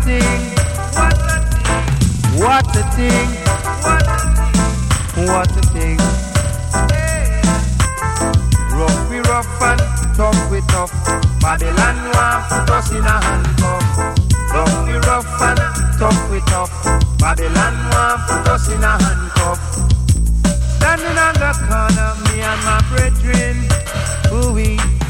thing. What a thing. What a thing. Rough we rough and tough we tough. Babylon want put us in a handcuff. Rough we rough and tough we tough. Babylon want put us in a handcuff. Standing on the corner, me and my brethren, ooh-wee.